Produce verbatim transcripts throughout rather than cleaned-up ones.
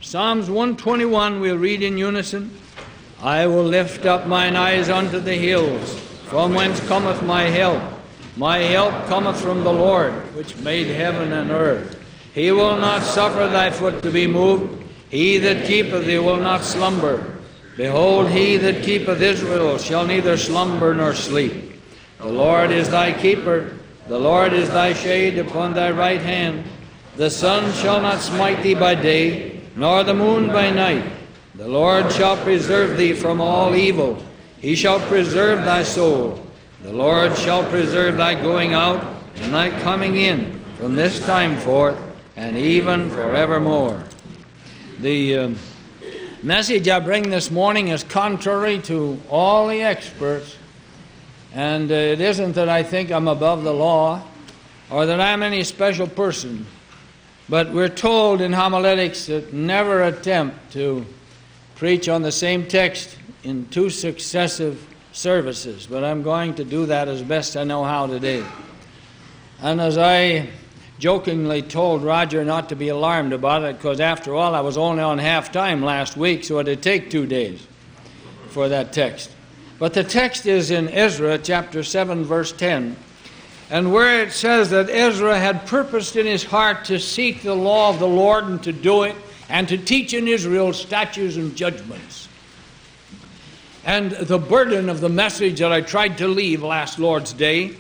Psalms one twenty-one, we'll read in unison. I will lift up mine eyes unto the hills, from whence cometh my help. My help cometh from the Lord, which made heaven and earth. He will not suffer thy foot to be moved. He that keepeth thee will not slumber. Behold, he that keepeth Israel shall neither slumber nor sleep. The Lord is thy keeper. The Lord is thy shade upon thy right hand. The sun shall not smite thee by day, nor the moon by night. The Lord shall preserve thee from all evil. He shall preserve thy soul. The Lord shall preserve thy going out and thy coming in from this time forth and even forevermore. The uh, message I bring this morning is contrary to all the experts. And uh, it isn't that I think I'm above the law or that I'm any special person. But we're told in homiletics that never attempt to preach on the same text in two successive services. But I'm going to do that as best I know how today. And as I jokingly told Roger not to be alarmed about it, because after all I was only on half time last week, so it'd take two days for that text. But the text is in Ezra chapter seven, verse ten. And where it says that Ezra had purposed in his heart to seek the law of the Lord and to do it, and to teach in Israel statutes and judgments. And the burden of the message that I tried to leave last Lord's Day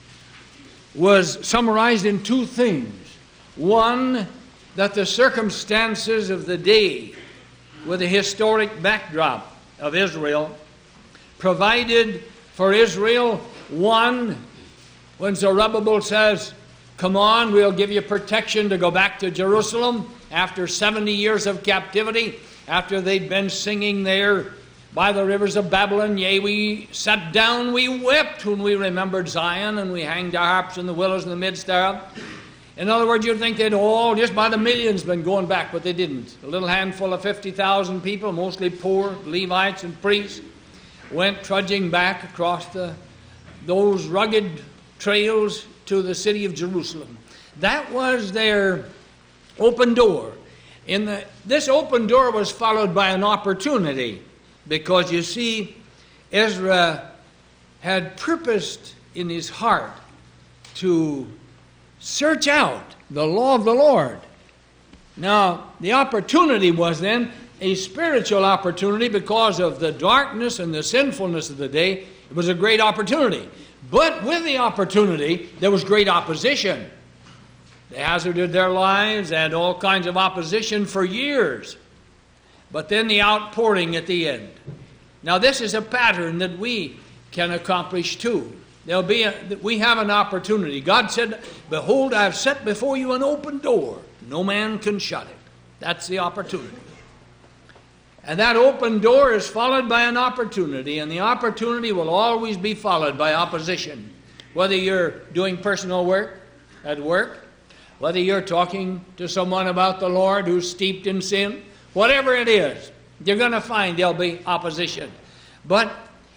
was summarized in two things. One, that the circumstances of the day with the historic backdrop of Israel provided for Israel, one, when Zerubbabel says, come on, we'll give you protection to go back to Jerusalem after seventy years of captivity, after they'd been singing there by the rivers of Babylon. Yea, we sat down, we wept when we remembered Zion, and we hanged our harps in the willows in the midst thereof. In other words, you'd think they'd all, just by the millions, been going back, but they didn't. A little handful of fifty thousand people, mostly poor, Levites and priests, went trudging back across the, those rugged trails to the city of Jerusalem. That was their open door. In the, this open door was followed by an opportunity, because you see, Ezra had purposed in his heart to search out the law of the Lord. Now, the opportunity was then a spiritual opportunity because of the darkness and the sinfulness of the day. It was a great opportunity. But with the opportunity, there was great opposition. They hazarded their lives and all kinds of opposition for years. But then the outpouring at the end. Now this is a pattern that we can accomplish too. There'll be a, we have an opportunity. God said, behold, I've set before you an open door. No man can shut it. That's the opportunity. And that open door is followed by an opportunity, and the opportunity will always be followed by opposition. Whether you're doing personal work at work, whether you're talking to someone about the Lord who's steeped in sin, whatever it is, you're going to find there'll be opposition. But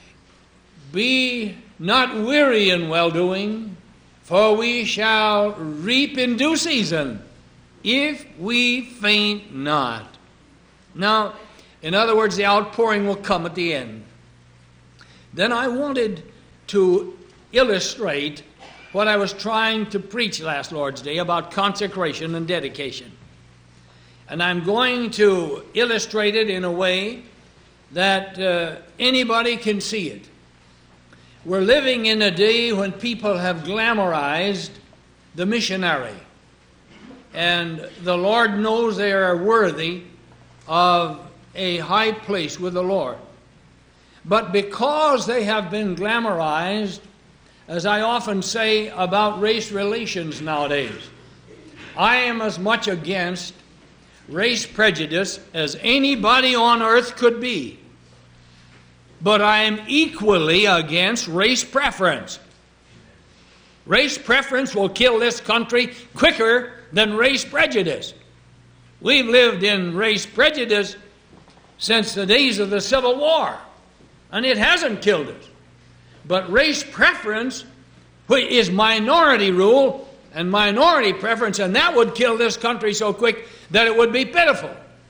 be not weary in well-doing, for we shall reap in due season, if we faint not. Now, in other words, the outpouring will come at the end. Then I wanted to illustrate what I was trying to preach last Lord's Day about consecration and dedication. And I'm going to illustrate it in a way that uh, anybody can see it. We're living in a day when people have glamorized the missionary. And the Lord knows they are worthy of a high place with the Lord. But because they have been glamorized, as I often say about race relations nowadays, I am as much against race prejudice as anybody on earth could be. But I am equally against race preference. Race preference will kill this country quicker than race prejudice. We've lived in race prejudice since the days of the Civil War, and it hasn't killed us. But race preference is minority rule and minority preference, and that would kill this country so quick that it would be pitiful.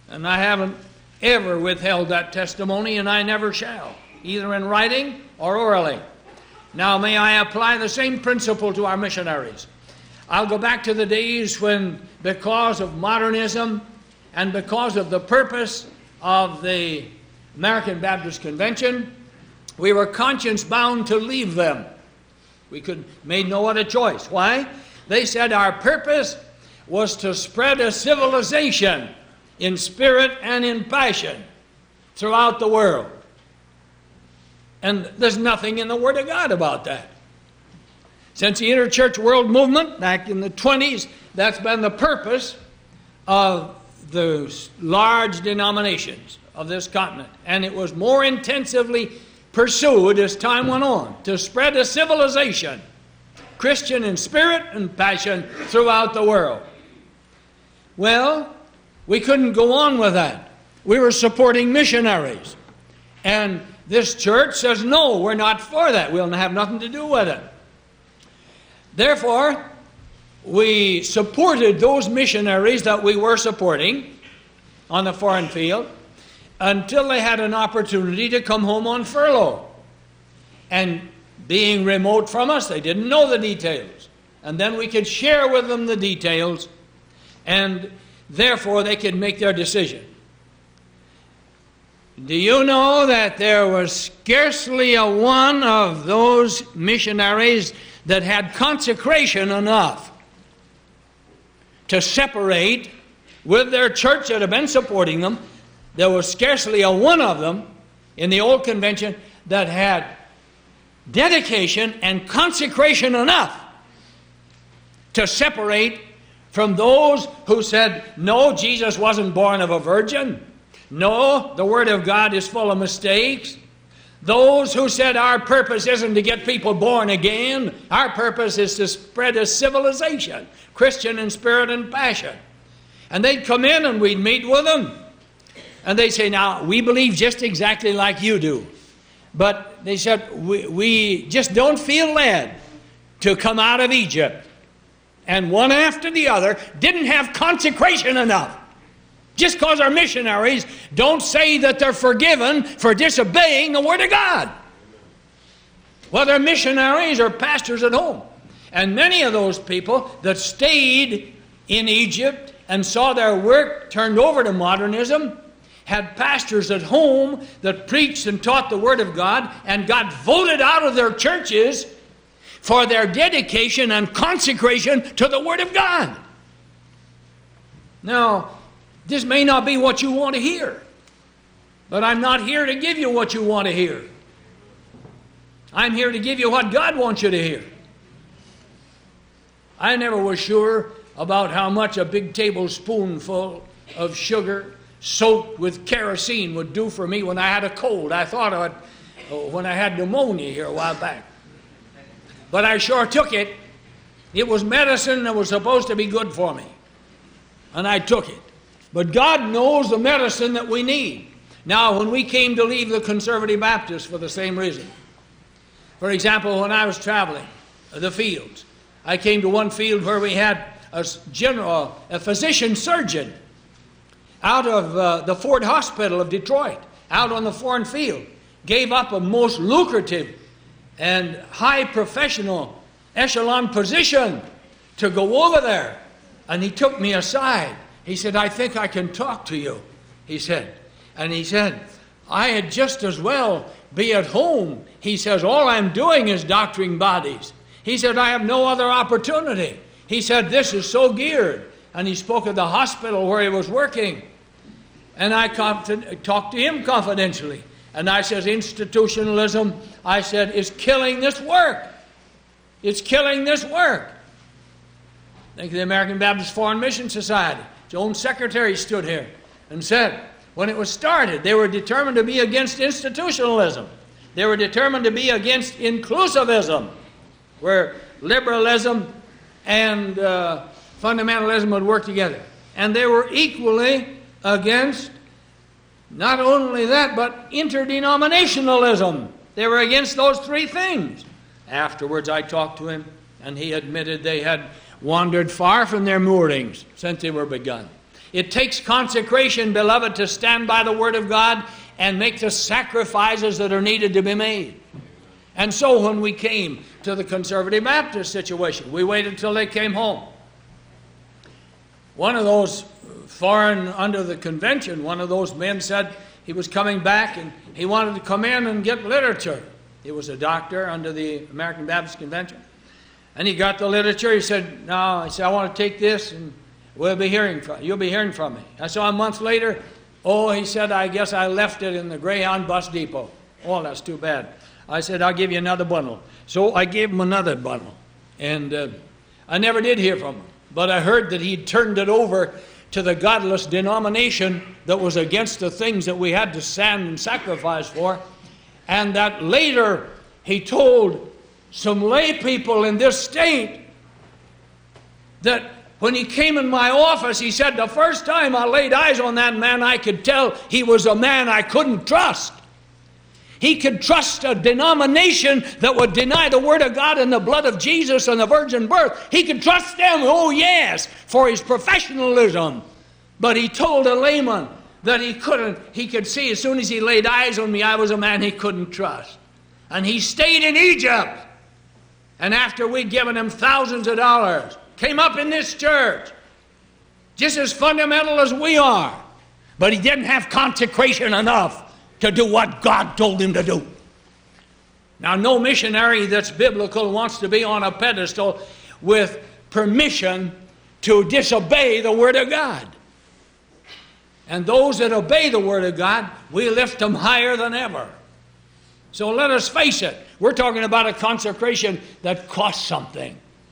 And I haven't ever withheld that testimony, and I never shall, either in writing or orally. Now, may I apply the same principle to our missionaries? I'll go back to the days when, because of modernism and because of the purpose of the American Baptist Convention, we were conscience-bound to leave them. We could made no other choice. Why? They said our purpose was to spread a civilization in spirit and in passion throughout the world. And there's nothing in the Word of God about that. Since the Interchurch World Movement, back in the twenties, that's been the purpose of the large denominations of this continent. And it was more intensively pursued as time went on, to spread a civilization, Christian in spirit and passion, throughout the world. Well, we couldn't go on with that. We were supporting missionaries. And this church says, no, we're not for that. We'll have nothing to do with it. Therefore, we supported those missionaries that we were supporting on the foreign field until they had an opportunity to come home on furlough. And being remote from us, they didn't know the details. And then we could share with them the details, and therefore they could make their decision. Do you know that there was scarcely a one of those missionaries that had consecration enough to separate with their church that had been supporting them? There was scarcely a one of them in the old convention that had dedication and consecration enough to separate from those who said, no, Jesus wasn't born of a virgin. No, the Word of God is full of mistakes. Those who said our purpose isn't to get people born again. Our purpose is to spread a civilization, Christian in spirit and passion. And they'd come in and we'd meet with them. And they'd say, now, we believe just exactly like you do. But they said, we, we just don't feel led to come out of Egypt. And one after the other didn't have consecration enough. Just because our missionaries don't say that they're forgiven for disobeying the Word of God. Well, they're missionaries or pastors at home. And many of those people that stayed in Egypt and saw their work turned over to modernism had pastors at home that preached and taught the Word of God and got voted out of their churches for their dedication and consecration to the Word of God. Now, this may not be what you want to hear, but I'm not here to give you what you want to hear. I'm here to give you what God wants you to hear. I never was sure about how much a big tablespoonful of sugar soaked with kerosene would do for me when I had a cold. I thought of it when I had pneumonia here a while back. But I sure took it. It was medicine that was supposed to be good for me. And I took it. But God knows the medicine that we need. Now, when we came to leave the Conservative Baptists for the same reason. For example, when I was traveling the fields, I came to one field where we had a general, a physician surgeon out of uh, the Ford Hospital of Detroit, out on the foreign field, gave up a most lucrative and high professional echelon position to go over there. And he took me aside. He said, I think I can talk to you, he said. And he said, I had just as well be at home. He says, all I'm doing is doctoring bodies. He said, I have no other opportunity. He said, this is so geared. And he spoke of the hospital where he was working. And I talked to him confidentially. And I said, institutionalism, I said, is killing this work. It's killing this work. Think of the American Baptist Foreign Mission Society. Its own secretary stood here and said, when it was started, they were determined to be against institutionalism. They were determined to be against inclusivism, where liberalism and uh, fundamentalism would work together. And they were equally against not only that, but interdenominationalism. They were against those three things. Afterwards, I talked to him, and he admitted they had wandered far from their moorings since they were begun. It takes consecration, beloved, to stand by the Word of God and make the sacrifices that are needed to be made. And so when we came to the Conservative Baptist situation, we waited until they came home. One of those foreign, under the convention, one of those men said he was coming back and he wanted to come in and get literature. He was a doctor under the American Baptist Convention. And he got the literature. He said, no, he said, I want to take this and we'll be hearing from, you'll be hearing from me. I saw a month later, oh, he said, I guess I left it in the Greyhound bus depot. Oh, that's too bad. I said, I'll give you another bundle. So I gave him another bundle. And uh, I never did hear from him. But I heard that he'd turned it over to the godless denomination that was against the things that we had to stand and sacrifice for. And that later he told some lay people in this state that when he came in my office, he said, the first time I laid eyes on that man, I could tell he was a man I couldn't trust. He could trust a denomination that would deny the Word of God and the blood of Jesus and the virgin birth. He could trust them, oh yes, for his professionalism. But he told a layman that he couldn't, he could see as soon as he laid eyes on me, I was a man he couldn't trust. And he stayed in Egypt. And after we'd given him thousands of dollars, came up in this church, just as fundamental as we are. But he didn't have consecration enough to do what God told him to do. Now, no missionary that's biblical wants to be on a pedestal with permission to disobey the Word of God. And those that obey the Word of God, we lift them higher than ever. So let us face it, we're talking about a consecration that costs something.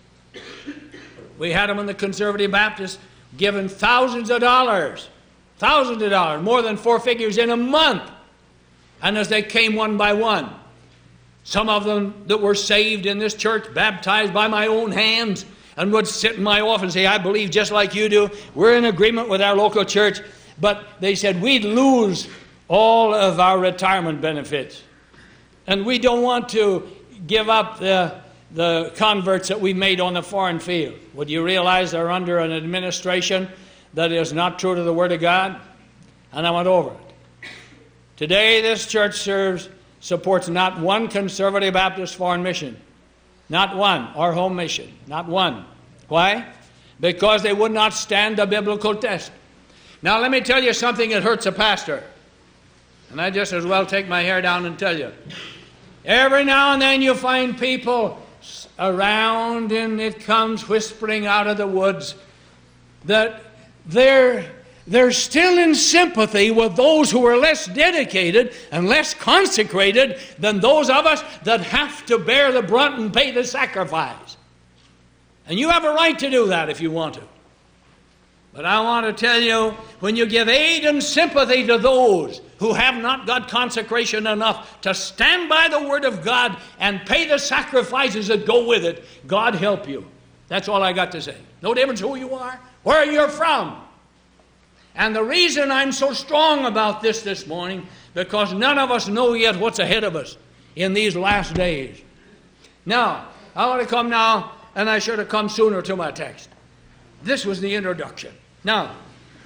We had them in the Conservative Baptist giving thousands of dollars, thousands of dollars, more than four figures in a month. And as they came one by one, some of them that were saved in this church, baptized by my own hands, and would sit in my office and say, I believe just like you do. We're in agreement with our local church. But they said, we'd lose all of our retirement benefits. And we don't want to give up the, the converts that we made on the foreign field. Would you realize they're under an administration that is not true to the Word of God? And I went over it. Today, this church serves, supports not one Conservative Baptist foreign mission. Not one. Or home mission. Not one. Why? Because they would not stand the biblical test. Now, let me tell you something that hurts a pastor. And I just as well take my hair down and tell you. Every now and then you find people around and it comes whispering out of the woods that they're They're still in sympathy with those who are less dedicated and less consecrated than those of us that have to bear the brunt and pay the sacrifice. And you have a right to do that if you want to. But I want to tell you, when you give aid and sympathy to those who have not got consecration enough to stand by the Word of God and pay the sacrifices that go with it, God help you. That's all I got to say. No difference who you are, where you're from. And the reason I'm so strong about this this morning, because none of us know yet what's ahead of us in these last days. Now, I want to come now, and I should have come sooner to my text. This was the introduction. Now,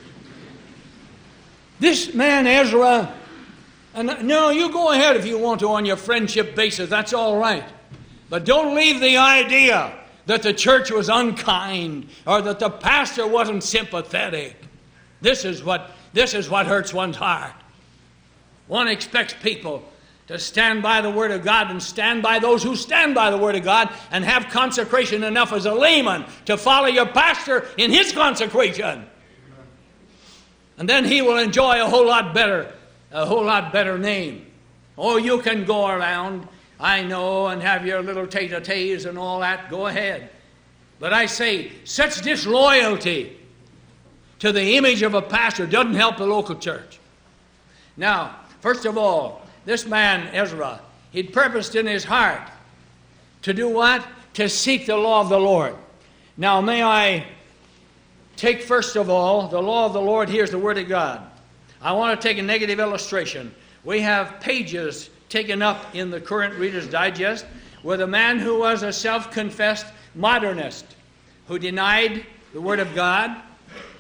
this man Ezra, and no, you go ahead if you want to on your friendship basis, that's all right. But don't leave the idea that the church was unkind or that the pastor wasn't sympathetic. This is what this is what hurts one's heart. One expects people to stand by the Word of God and stand by those who stand by the Word of God and have consecration enough as a layman to follow your pastor in his consecration. And then he will enjoy a whole lot better, a whole lot better name. Oh, you can go around, I know, and have your little tete-a-tetes and all that. Go ahead. But I say, such disloyalty to the image of a pastor doesn't help the local church. Now, first of all, this man, Ezra, he'd purposed in his heart to do what? To seek the law of the Lord. Now, may I take first of all, the law of the Lord, here's the Word of God. I want to take a negative illustration. We have pages taken up in the current Reader's Digest with a man who was a self-confessed modernist who denied the Word of God,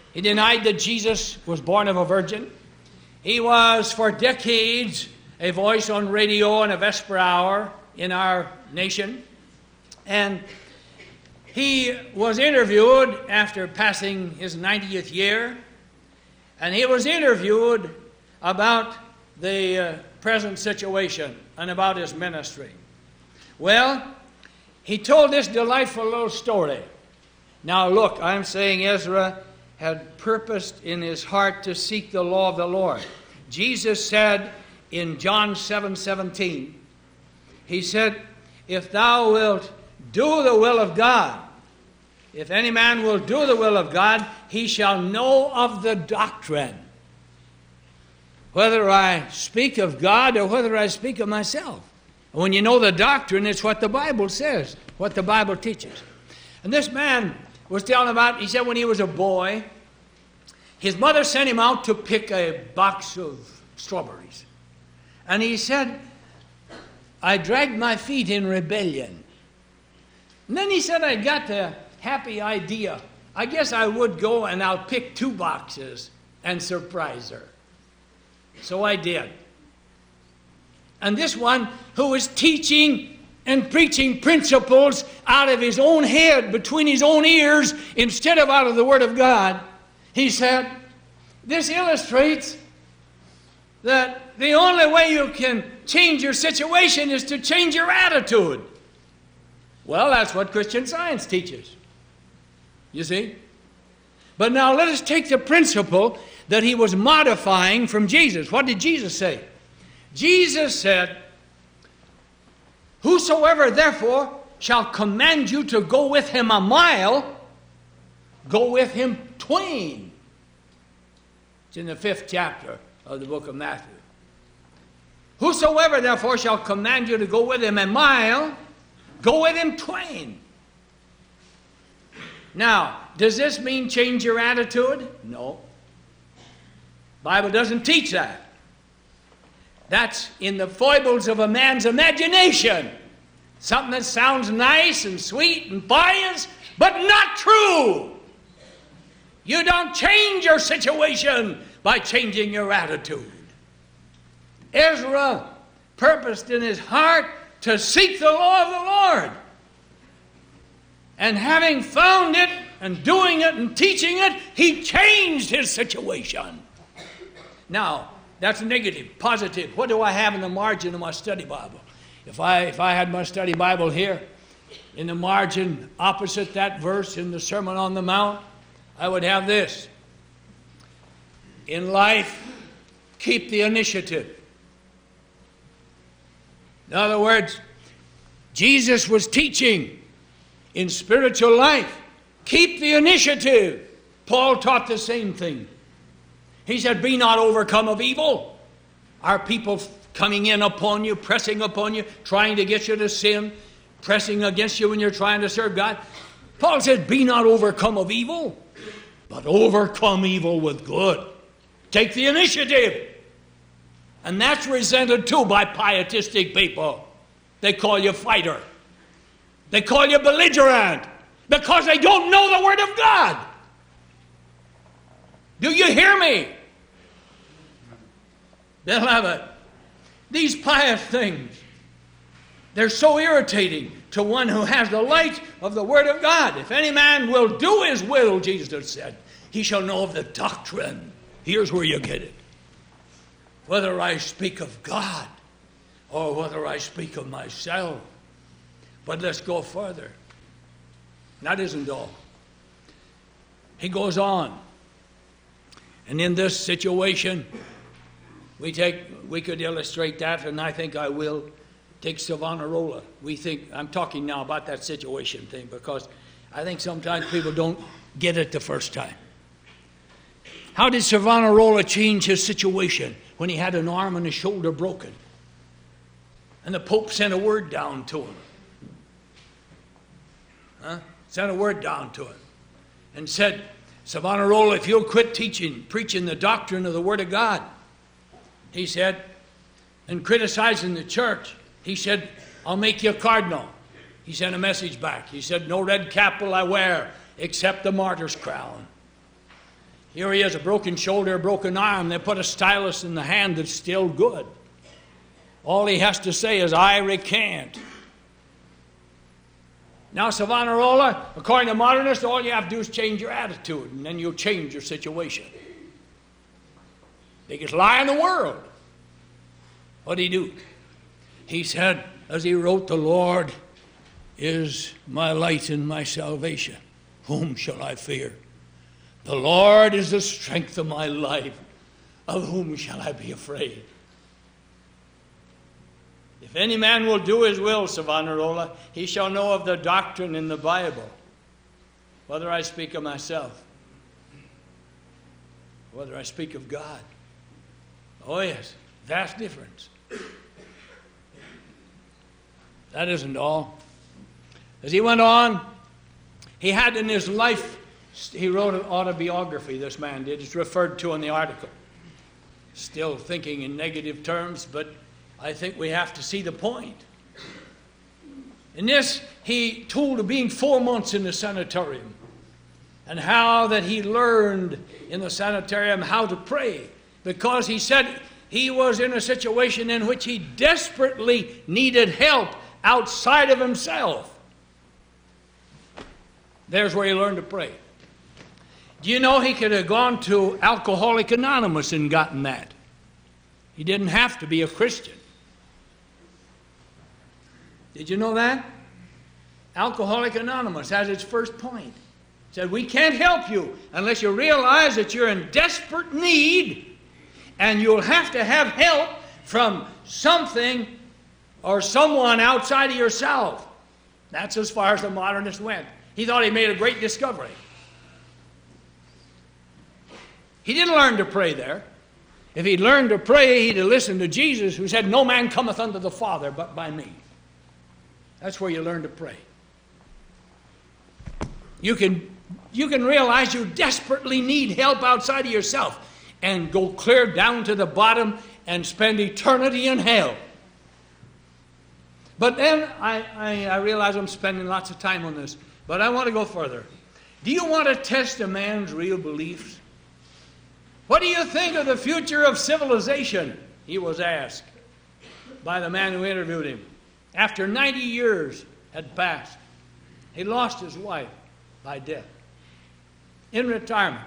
He denied that Jesus was born of a virgin. He was for decades a voice on radio and a vesper hour in our nation. And he was interviewed after passing his ninetieth year. And he was interviewed about the uh, present situation and about his ministry. Well, he told this delightful little story. Now look, I'm saying Ezra had purposed in his heart to seek the law of the Lord. Jesus said in John seven seventeen, he said, if thou wilt do the will of God, if any man will do the will of God, he shall know of the doctrine, whether I speak of God or whether I speak of myself. When you know the doctrine, it's what the Bible says, what the Bible teaches. And this man was telling about, he said when he was a boy, his mother sent him out to pick a box of strawberries. And he said, I dragged my feet in rebellion. And then he said, I got the happy idea. I guess I would go and I'll pick two boxes and surprise her. So I did. And this one who was teaching and preaching principles out of his own head, between his own ears, instead of out of the Word of God, he said, this illustrates that the only way you can change your situation is to change your attitude. Well, that's what Christian Science teaches. You see? But now let us take the principle that he was modifying from Jesus. What did Jesus say? Jesus said, whosoever therefore shall command you to go with him a mile, go with him twain. It's in the fifth chapter of the book of Matthew. Whosoever therefore shall command you to go with him a mile, go with him twain. Now, does this mean change your attitude? No. Bible doesn't teach that. That's in the foibles of a man's imagination. Something that sounds nice and sweet and pious, but not true. You don't change your situation by changing your attitude. Ezra purposed in his heart to seek the law of the Lord. And having found it and doing it and teaching it, he changed his situation. Now, that's negative. Positive. What do I have in the margin of my study Bible? If I, if I had my study Bible here, in the margin opposite that verse in the Sermon on the Mount, I would have this. In life, keep the initiative. In other words, Jesus was teaching in spiritual life, keep the initiative. Paul taught the same thing. He said, be not overcome of evil. Are people coming in upon you, pressing upon you, trying to get you to sin, pressing against you when you're trying to serve God? Paul said, be not overcome of evil, but overcome evil with good. Take the initiative. And that's resented too by pietistic people. They call you fighter. They call you belligerent because they don't know the Word of God. Do you hear me? Beloved, these pious things, they're so irritating to one who has the light of the Word of God. If any man will do his will, Jesus said, he shall know of the doctrine. Here's where you get it. Whether I speak of God or whether I speak of myself. But let's go further. That isn't all. He goes on. And in this situation, we take we could illustrate that, and I think I will. Take Savonarola. We think, I'm talking now about that situation thing because I think sometimes people don't get it the first time. How did Savonarola change his situation when he had an arm and a shoulder broken? And the Pope sent a word down to him. Huh? Sent a word down to him and said, Savonarola, if you'll quit teaching, preaching the doctrine of the Word of God, he said, and criticizing the church, he said, I'll make you a cardinal. He sent a message back. He said, no red cap will I wear except the martyr's crown. Here he has a broken shoulder, a broken arm. They put a stylus in the hand that's still good. All he has to say is, I recant. Now, Savonarola, according to modernists, all you have to do is change your attitude, and then you'll change your situation. Biggest lie in the world. What did he do? He said, as he wrote, the Lord is my light and my salvation. Whom shall I fear? The Lord is the strength of my life. Of whom shall I be afraid? If any man will do his will, Savonarola, he shall know of the doctrine in the Bible, whether I speak of myself, whether I speak of God. Oh yes, vast difference. That isn't all. As he went on, he had in his life, he wrote an autobiography, this man did. It's referred to in the article. Still thinking in negative terms, but I think we have to see the point. In this, he told of being four months in the sanitarium and how that he learned in the sanitarium how to pray, because he said he was in a situation in which he desperately needed help outside of himself. There's where he learned to pray. Do you know he could have gone to Alcoholics Anonymous and gotten that? He didn't have to be a Christian. Did you know that? Alcoholics Anonymous has its first point. It said, we can't help you unless you realize that you're in desperate need and you'll have to have help from something or someone outside of yourself. That's as far as the modernist went. He thought he made a great discovery. He didn't learn to pray there. If he'd learned to pray, he'd have listened to Jesus, who said, no man cometh unto the Father but by me. That's where you learn to pray. You can, you can realize you desperately need help outside of yourself and go clear down to the bottom and spend eternity in hell. But then I, I, I realize I'm spending lots of time on this, but I want to go further. Do you want to test a man's real beliefs? What do you think of the future of civilization? He was asked by the man who interviewed him. After ninety years had passed, he lost his wife by death in retirement.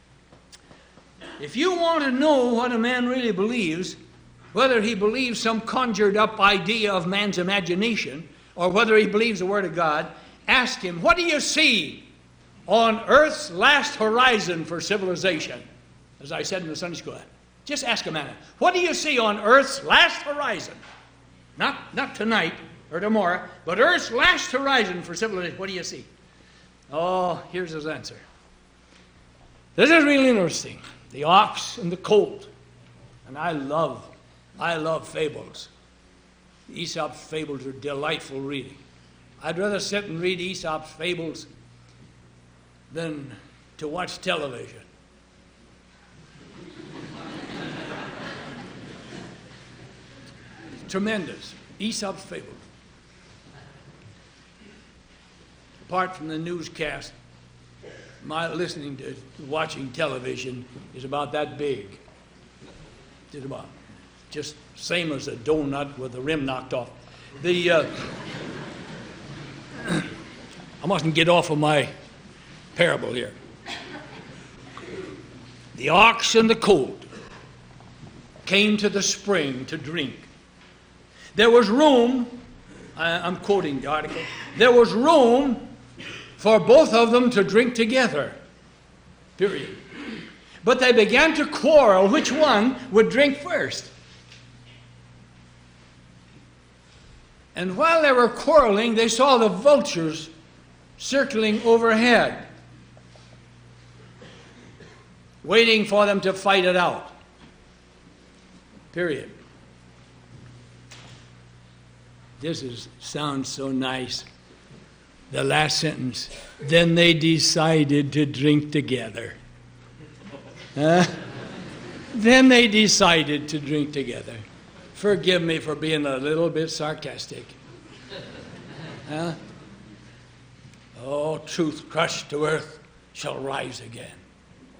If you want to know what a man really believes, whether he believes some conjured up idea of man's imagination or whether he believes the Word of God, ask him, what do you see on Earth's last horizon for civilization? As I said in the Sunday school, just ask a man, what do you see on Earth's last horizon? Not, not tonight or tomorrow, but Earth's last horizon for civilization. What do you see? Oh, here's his answer. This is really interesting. The ox and the colt. And I love, I love fables. Aesop's fables are delightful reading. I'd rather sit and read Aesop's fables than to watch television. Tremendous. Aesop's fables. Apart from the newscast, my listening to watching television is about that big. Just about. Just same as a donut with the rim knocked off. The uh, I mustn't get off of my parable here. The ox and the colt came to the spring to drink. There was room, I'm quoting the article, there was room for both of them to drink together, period. But they began to quarrel which one would drink first. And while they were quarreling, they saw the vultures circling overhead, waiting for them to fight it out, period. This is, sounds so nice. The last sentence. Then they decided to drink together. Huh? Then they decided to drink together. Forgive me for being a little bit sarcastic. Huh? Oh, truth crushed to earth shall rise again.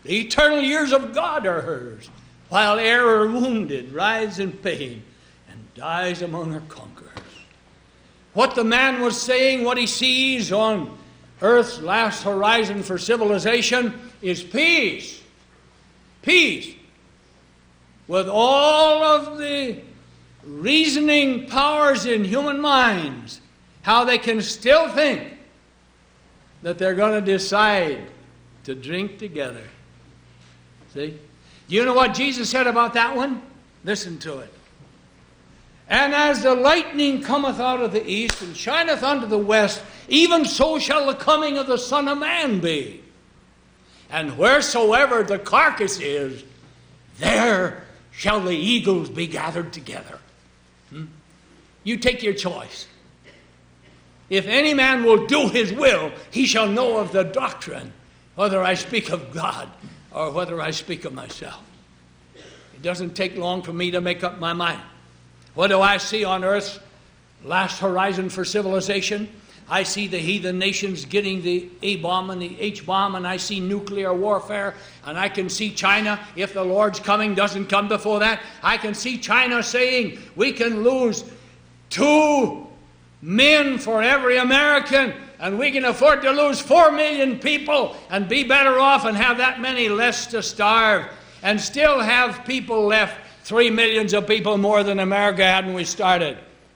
The eternal years of God are hers, while error wounded rides in pain and dies among her conquerors. What the man was saying, what he sees on earth's last horizon for civilization is peace. Peace. With all of the reasoning powers in human minds, how they can still think that they're going to decide to drink together. See? Do you know what Jesus said about that one? Listen to it. And as the lightning cometh out of the east and shineth unto the west, even so shall the coming of the Son of Man be. And wheresoever the carcass is, there shall the eagles be gathered together. Hmm? You take your choice. If any man will do his will, he shall know of the doctrine, whether I speak of God or whether I speak of myself. It doesn't take long for me to make up my mind. What do I see on earth's last horizon for civilization? I see the heathen nations getting the A-bomb and the H-bomb, and I see nuclear warfare, and I can see China, if the Lord's coming doesn't come before that, I can see China saying we can lose two men for every American, and we can afford to lose four million people and be better off and have that many less to starve and still have people left, three millions of people more than America had when we started.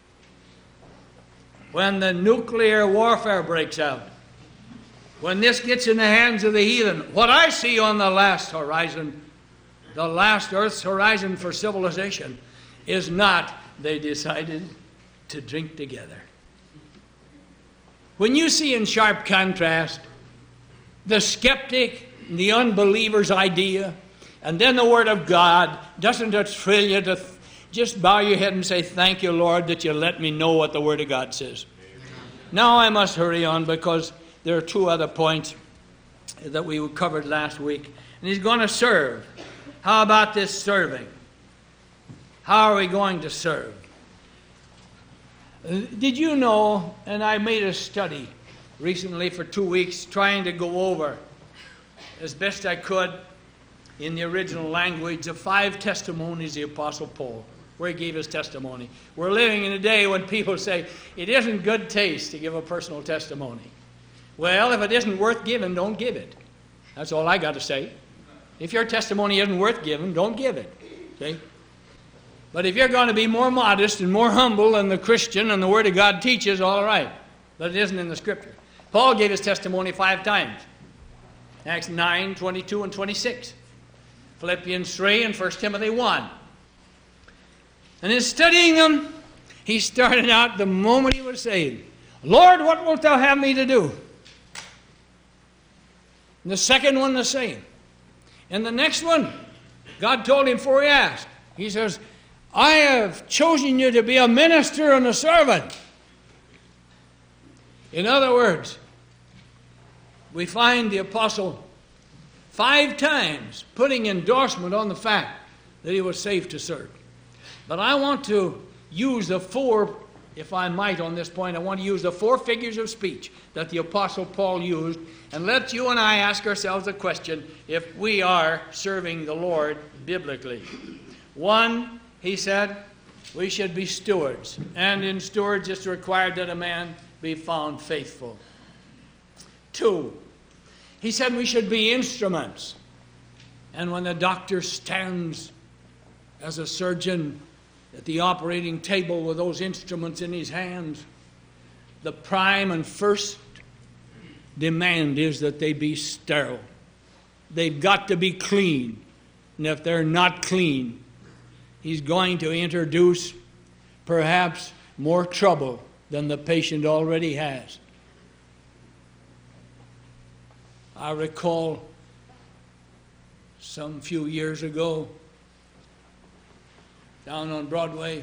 When the nuclear warfare breaks out, when this gets in the hands of the heathen, what I see on the last horizon, the last Earth's horizon for civilization, is not they decided to drink together. When you see in sharp contrast the skeptic, the unbeliever's idea, and then the Word of God, doesn't it thrill you to th- just bow your head and say, thank you, Lord, that you let me know what the Word of God says. Now I must hurry on because there are two other points that we covered last week. And he's going to serve. How about this serving? How are we going to serve? Did you know, and I made a study recently for two weeks trying to go over as best I could in the original language of five testimonies of the Apostle Paul, where he gave his testimony. We're living in a day when people say, it isn't good taste to give a personal testimony. Well, if it isn't worth giving, don't give it. That's all I got to say. If your testimony isn't worth giving, don't give it. Okay? But if you're going to be more modest and more humble than the Christian and the Word of God teaches, all right. But it isn't in the Scripture. Paul gave his testimony five times. Acts nine, twenty-two, and twenty-six. Philippians three and First Timothy one. And in studying them, he started out the moment he was saved. Lord, what wilt thou have me to do? And the second one the same. And the next one, God told him before he asked. He says, I have chosen you to be a minister and a servant. In other words, we find the apostle five times putting endorsement on the fact that he was saved to serve. But I want to use the four, if I might on this point, I want to use the four figures of speech that the Apostle Paul used, and let you and I ask ourselves the question if we are serving the Lord biblically. One, he said, we should be stewards, and in stewards it's required that a man be found faithful. Two, he said we should be instruments, and when the doctor stands as a surgeon at the operating table with those instruments in his hands, the prime and first demand is that they be sterile. They've got to be clean. And if they're not clean, he's going to introduce perhaps more trouble than the patient already has. I recall some few years ago, down on Broadway,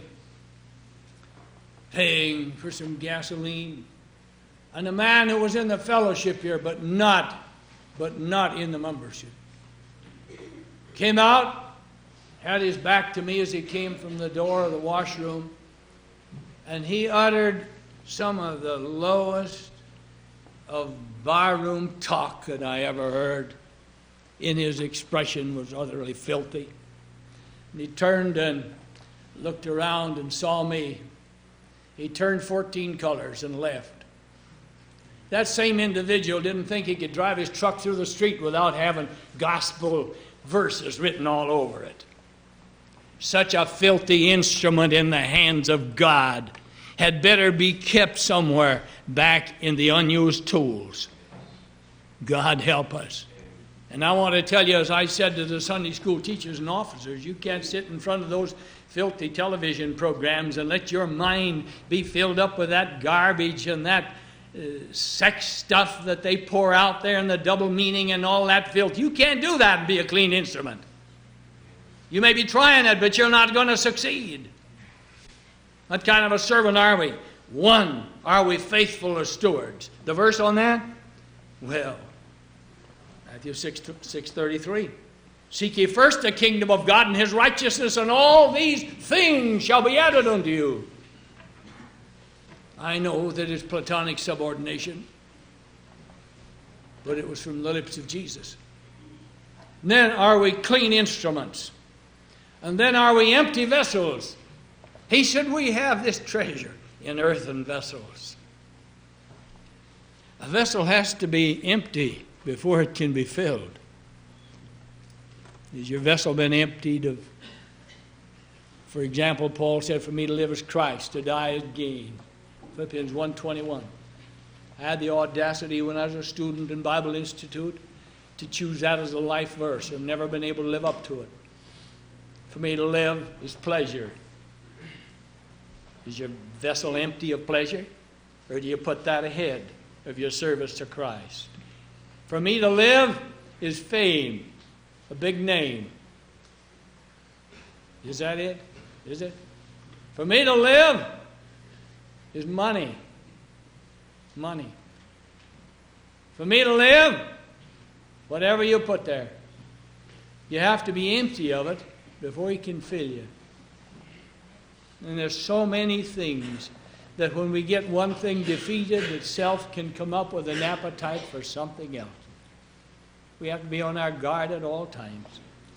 paying for some gasoline. And a man who was in the fellowship here, but not, but not in the membership, came out, had his back to me as he came from the door of the washroom, and he uttered some of the lowest of barroom talk that I ever heard. in his expression was utterly filthy. And he turned and looked around and saw me. He turned fourteen colors and left. That same individual didn't think he could drive his truck through the street without having gospel verses written all over it. Such a filthy instrument in the hands of God had better be kept somewhere back in the unused tools. God help us. And I want to tell you, as I said to the Sunday school teachers and officers, you can't sit in front of those filthy television programs and let your mind be filled up with that garbage and that uh, sex stuff that they pour out there and the double meaning and all that filth. You can't do that and be a clean instrument. You may be trying it, but you're not going to succeed. What kind of a servant are we? One, are we faithful as stewards? The verse on that? Well, Matthew six thirty-three. Seek ye first the kingdom of God and his righteousness, and all these things shall be added unto you. I know that it's platonic subordination, but it was from the lips of Jesus. And then are we clean instruments? And then are we empty vessels? He said we have this treasure in earthen vessels. A vessel has to be empty before it can be filled. Has your vessel been emptied of, for example, Paul said, for me to live as Christ, to die as gain. Philippians one twenty-one. I had the audacity when I was a student in Bible Institute to choose that as a life verse. I've never been able to live up to it. For me to live is pleasure. Is your vessel empty of pleasure? Or do you put that ahead of your service to Christ? For me to live is fame, a big name. Is that it? Is it? For me to live is money. Money. For me to live, whatever you put there, you have to be empty of it before he can fill you. And there's so many things that when we get one thing defeated, that self can come up with an appetite for something else. We have to be on our guard at all times.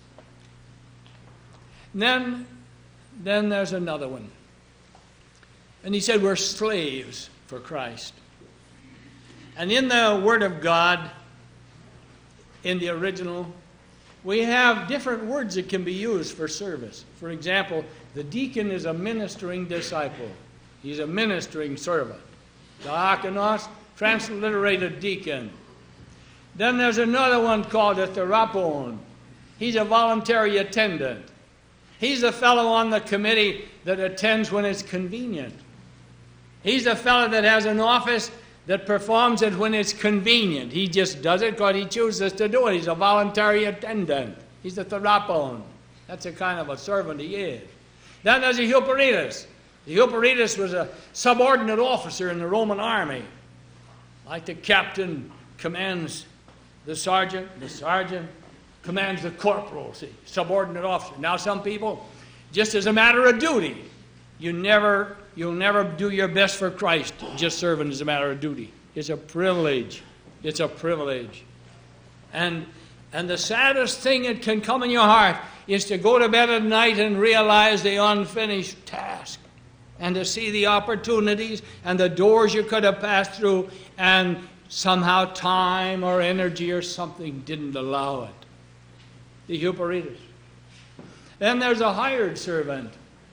And then, then there's another one. And he said we're slaves for Christ. And in the Word of God, in the original, we have different words that can be used for service. For example, the deacon is a ministering disciple. He's a ministering servant. Diakonos, transliterated deacon. Then there's another one called a therapon. He's a voluntary attendant. He's the fellow on the committee that attends when it's convenient. He's the fellow that has an office that performs it when it's convenient. He just does it because he chooses to do it. He's a voluntary attendant. He's a therapon. That's the kind of a servant he is. Then there's a Euparidus. The Euparidus was a subordinate officer in the Roman army. Like the captain commands the sergeant, the sergeant commands the corporal, see, subordinate officer. Now some people, just as a matter of duty, you never, you'll never do your best for Christ just serving as a matter of duty. It's a privilege. It's a privilege. And, and the saddest thing that can come in your heart is to go to bed at night and realize the unfinished task, and to see the opportunities and the doors you could have passed through, and somehow time or energy or something didn't allow it. The Euparidus. Then there's a hired servant.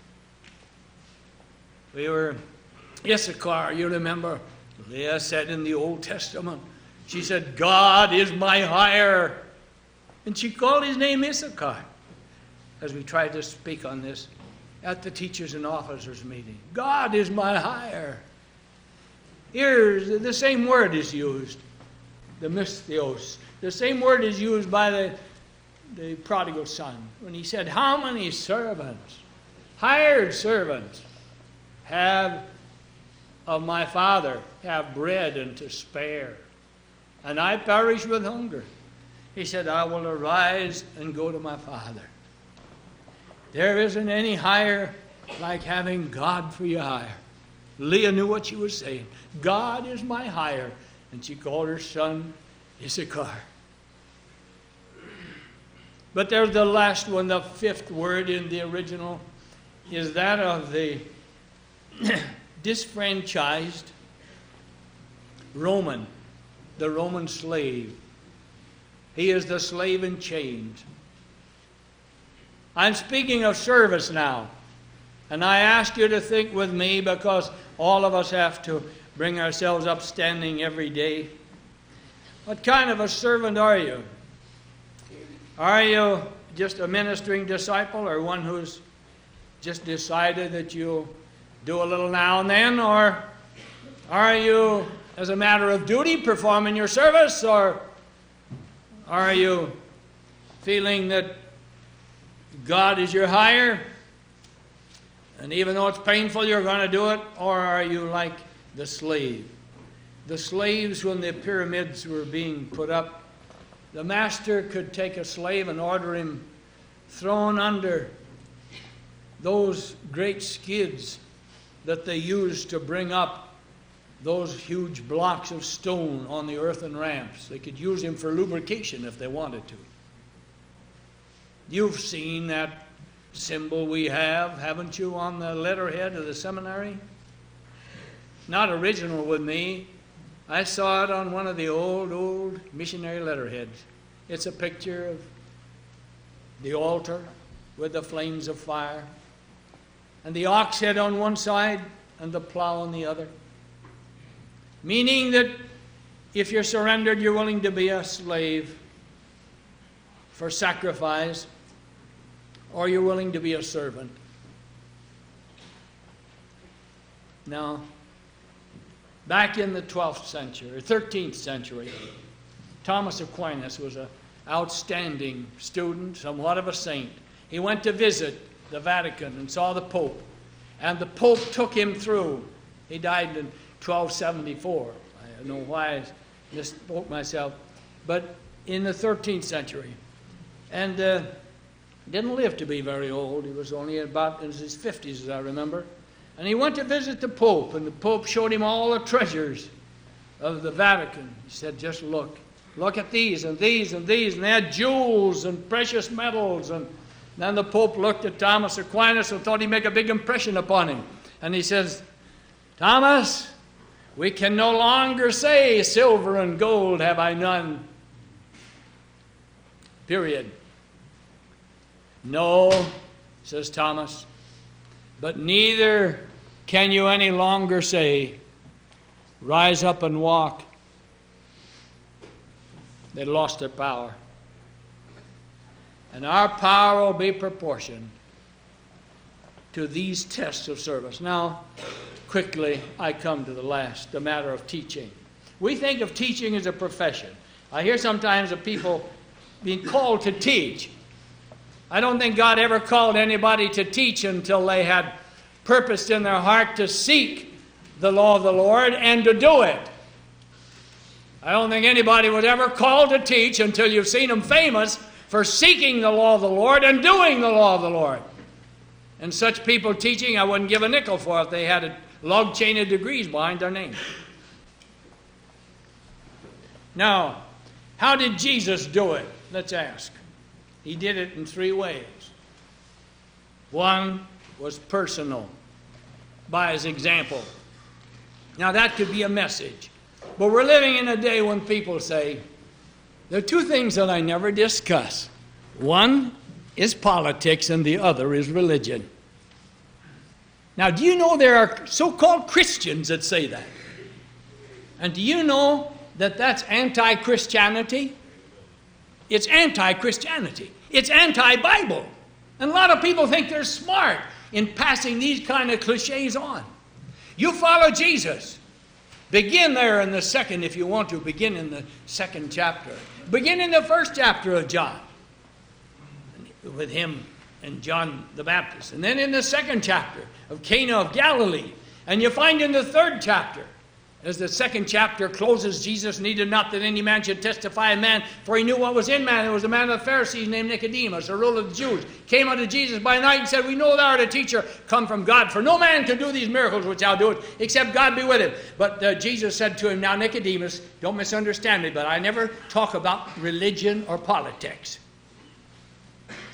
We were Issachar, you remember? Leah said in the Old Testament, she said, God is my hire. And she called his name Issachar, as we tried to speak on this at the teachers and officers meeting. God is my hire. Here, the same word is used, the misthios. The same word is used by the, the prodigal son when he said, how many servants, hired servants, have of my father have bread and to spare, and I perish with hunger. He said, I will arise and go to my father. There isn't any hire like having God for your hire. Leah knew what she was saying. God is my hire. And she called her son Issachar. But there's the last one, the fifth word in the original, is that of the disfranchised Roman, the Roman slave. He is the slave in chains. I'm speaking of service now. And I ask you to think with me, because all of us have to bring ourselves up standing every day. What kind of a servant are you? Are you just a ministering disciple, or one who's just decided that you'll do a little now and then? Or are you, as a matter of duty, performing your service? Or are you feeling that God is your hire, and even though it's painful, you're going to do it? Or are you like the slave? The slaves, when the pyramids were being put up, the master could take a slave and order him thrown under those great skids that they used to bring up those huge blocks of stone on the earthen ramps. They could use him for lubrication if they wanted to. You've seen that symbol we have, haven't you, on the letterhead of the seminary? Not original with me. I saw it on one of the old, old missionary letterheads. It's a picture of the altar with the flames of fire, and the ox head on one side and the plow on the other. Meaning that if you're surrendered, you're willing to be a slave for sacrifice, or you're willing to be a servant. Now, back in the twelfth century, thirteenth century, Thomas Aquinas was an outstanding student, somewhat of a saint. He went to visit the Vatican and saw the Pope, and the Pope took him through. He died in twelve seventy-four. I don't know why I misspoke myself, but in the thirteenth century. And uh, didn't live to be very old. He was only about in his fifties, as I remember. And he went to visit the Pope, and the Pope showed him all the treasures of the Vatican. He said, just look. Look at these and these and these. And they had jewels and precious metals. And then the Pope looked at Thomas Aquinas and thought he'd make a big impression upon him. And he says, Thomas, we can no longer say, silver and gold have I none. Period. No, says Thomas, but neither can you any longer say, rise up and walk. They lost their power. And our power will be proportioned to these tests of service. Now, quickly, I come to the last, the matter of teaching. We think of teaching as a profession. I hear sometimes of people being called to teach. I don't think God ever called anybody to teach until they had purposed in their heart to seek the law of the Lord and to do it. I don't think anybody was ever called to teach until you've seen them famous for seeking the law of the Lord and doing the law of the Lord. And such people teaching, I wouldn't give a nickel for if they had a log chain of degrees behind their name. Now, how did Jesus do it? Let's ask. He did it in three ways. One was personal, by his example. Now that could be a message. But we're living in a day when people say, there are two things that I never discuss. One is politics and the other is religion. Now, do you know there are so-called Christians that say that? And do you know that that's anti-Christianity? It's anti-Christianity. It's anti-Bible. And a lot of people think they're smart in passing these kind of cliches on. You follow Jesus. Begin there in the second, if you want to. Begin in the second chapter. Begin in the first chapter of John, with him and John the Baptist. And then in the second chapter of Cana of Galilee. And you find in the third chapter, as the second chapter closes, Jesus needed not that any man should testify a man, for he knew what was in man. There was a man of the Pharisees named Nicodemus, a ruler of the Jews, came unto Jesus by night and said, we know thou art a teacher come from God, for no man can do these miracles which thou doest, except God be with him. But uh, Jesus said to him, now Nicodemus, don't misunderstand me, but I never talk about religion or politics.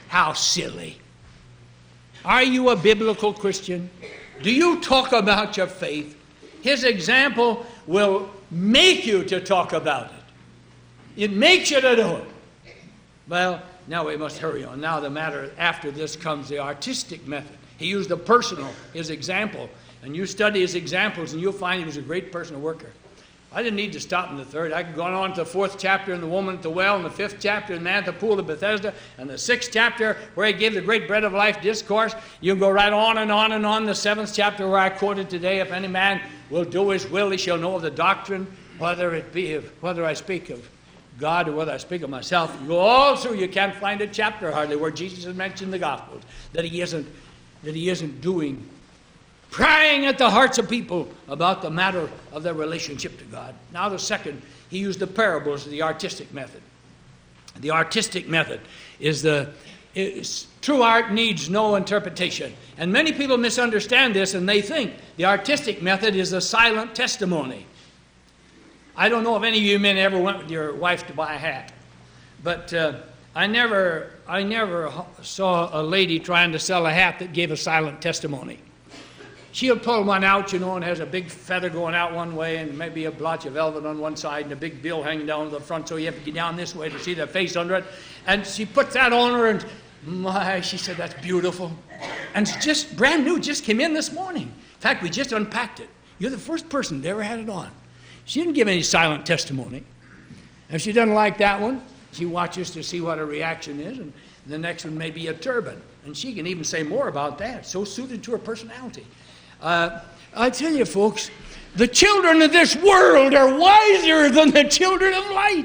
How silly. Are you a biblical Christian? Do you talk about your faith? His example will make you to talk about it. It makes you to do it. Well, now we must hurry on. Now the matter after this comes the artistic method. He used the personal, his example. And you study his examples and you'll find he was a great personal worker. I didn't need to stop in the third. I could go on to the fourth chapter in the woman at the well, and the fifth chapter in the man at the pool of Bethesda, and the sixth chapter where he gave the great bread of life discourse. You can go right on and on and on. The seventh chapter where I quoted today, if any man will do his will, he shall know of the doctrine, whether it be of, whether I speak of God or whether I speak of myself. You go all through, you can't find a chapter hardly where Jesus has mentioned the Gospels that he isn't, that he isn't doing, prying at the hearts of people about the matter of their relationship to God. Now the second, he used the parables, the artistic method. The artistic method is the, is, true art needs no interpretation. And many people misunderstand this and they think the artistic method is a silent testimony. I don't know if any of you men ever went with your wife to buy a hat, but uh, I never, I never saw a lady trying to sell a hat that gave a silent testimony. She'll pull one out, you know, and has a big feather going out one way and maybe a blotch of velvet on one side and a big bill hanging down to the front, so you have to get down this way to see their face under it. And she puts that on her and, my, she said, that's beautiful. And it's just brand new, just came in this morning. In fact, we just unpacked it. You're the first person that ever had it on. She didn't give any silent testimony. If she doesn't like that one, she watches to see what her reaction is, and the next one may be a turban. And she can even say more about that, so suited to her personality. Uh, I tell you, folks, the children of this world are wiser than the children of light.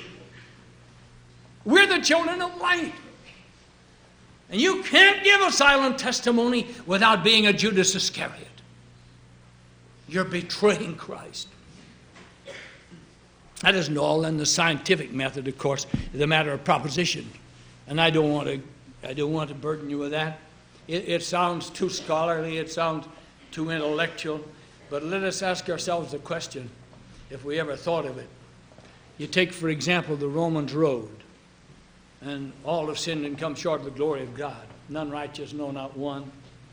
We're the children of light. And you can't give a silent testimony without being a Judas Iscariot. You're betraying Christ. That isn't all. And the scientific method, of course, is a matter of proposition. And I don't want to, I don't want to burden you with that. It, it sounds too scholarly. It sounds too intellectual. But let us ask ourselves the question, if we ever thought of it. You take, for example, the Romans road. And all have sinned and come short of the glory of God. None righteous, no, not one.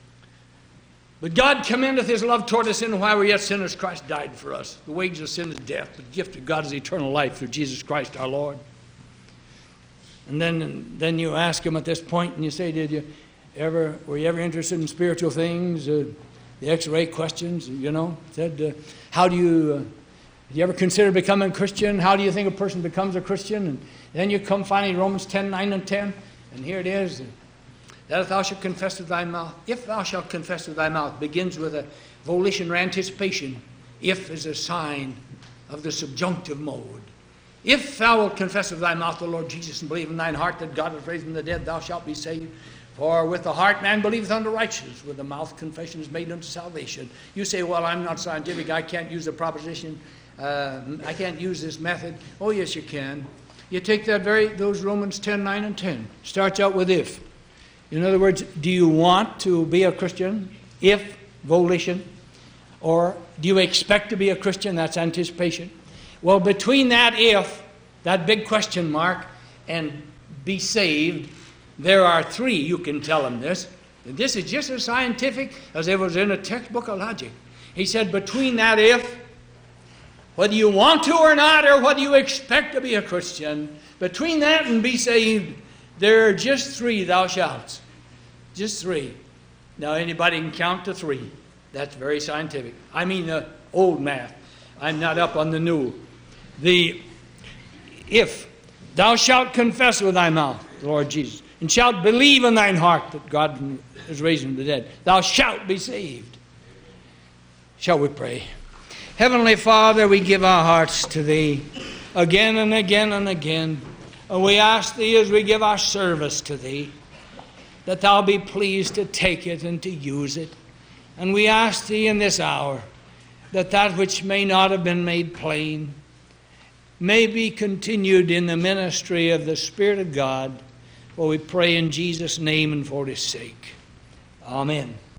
But God commendeth his love toward us, in while we yet sinners, Christ died for us. The wages of sin is death. The gift of God is eternal life through Jesus Christ our Lord. And then, then you ask him at this point, and you say, did you ever, were you ever interested in spiritual things? Uh, the X-ray questions, you know, said, uh, how do you, uh, do you ever consider becoming a Christian? How do you think a person becomes a Christian? And then you come finally Romans ten, nine and ten, and here it is. That if thou shalt confess with thy mouth, if thou shalt confess with thy mouth, begins with a volition or anticipation. If is a sign of the subjunctive mode. If thou wilt confess with thy mouth the Lord Jesus and believe in thine heart that God hath raised him from the dead, thou shalt be saved. For with the heart man believeth unto righteousness, with the mouth confession is made unto salvation. You say, well, I'm not scientific, I can't use the proposition, uh, I can't use this method. Oh, yes, you can. You take that very, those Romans ten, nine, and ten. Starts out with if. In other words, do you want to be a Christian? If, volition. Or do you expect to be a Christian? That's anticipation. Well, between that if, that big question mark, and be saved, there are three. You can tell them this. And this is just as scientific as it was in a textbook of logic. He said, between that if, whether you want to or not, or whether you expect to be a Christian, between that and be saved, there are just three thou shalt. Just three. Now anybody can count to three. That's very scientific. I mean the old math. I'm not up on the new. The if thou shalt confess with thy mouth the Lord Jesus, and shalt believe in thine heart that God is raised from the dead, thou shalt be saved. Shall we pray? Heavenly Father, we give our hearts to Thee again and again and again. And we ask Thee as we give our service to Thee, that Thou be pleased to take it and to use it. And we ask Thee in this hour that that which may not have been made plain may be continued in the ministry of the Spirit of God. For we pray in Jesus' name and for His sake. Amen.